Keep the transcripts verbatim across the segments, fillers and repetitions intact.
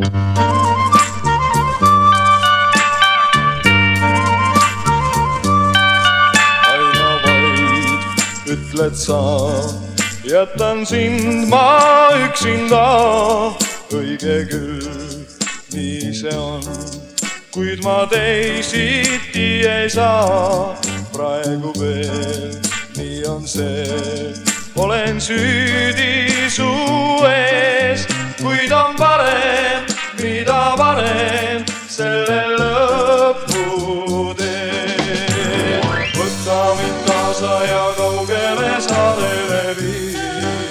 aina vaid ütled sa, jätan sind ma üksinda. õige küll, nii see on, kuid ma teisiti ei saa. praegu veel nii on see, olen süüdi su ees, kuid on parem, mida varem selle lõpu teen. võta mind kaasa ja kaugele saarele vii,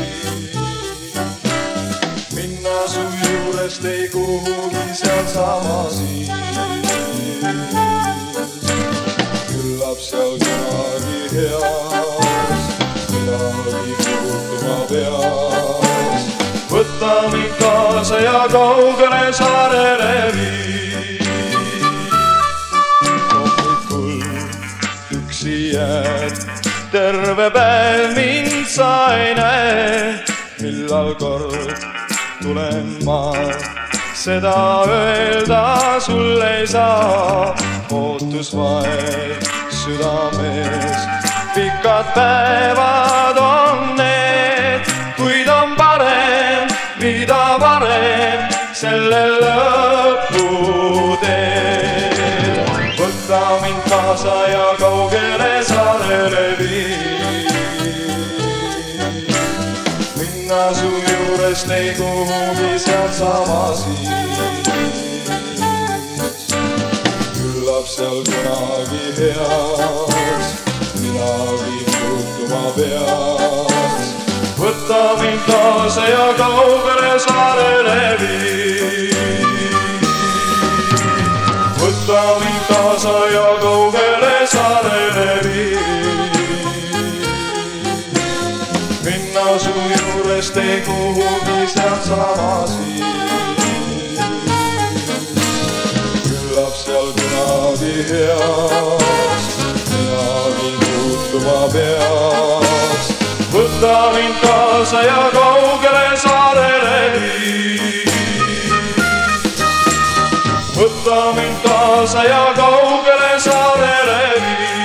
minna su juurest ei kuhugi sealsama siin. küllap seal kunagi heas, midagi muutuma peas. võta mind kaasa ja kaugele saarele vii. hommikul üksi jääd, terve päev mind sa ei näe. millal kord tulen ma, seda öelda sul ei saa. ootus vaid südames, pikad päevad on need, kuid on parem, mida varem selle lõpu teen. võta mind kaasa ja kaugele saarele vii, minna su juurest ei kuhugi sealsama siis. küllap seal kunagi heas, midagi muutuma peas. võta mind kaasa ja kaugele saarele vii, võta mind kaasa ja kaugele saarele vii, minna su juurest ei kuhugi sealsama siis. küllap seal kunagi heas, midagi muutuma peas. võta mind kaasa ja kaugele saarele vii, võta mind kaasa ja kaugele saarele vii.